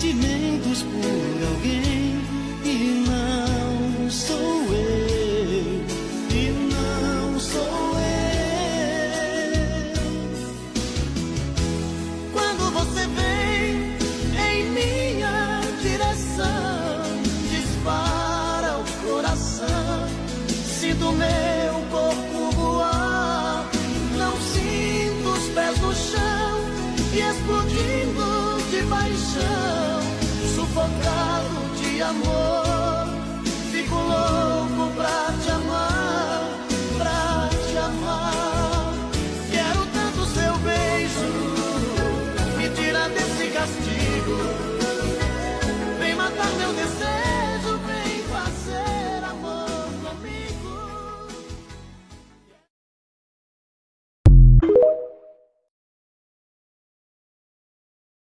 sentimentos por alguém e não sou eu, e não sou eu. Quando você vem em minha direção, dispara o coração, sinto meu corpo voar, não sinto os pés no chão e explodindo de paixão, sufocado de amor.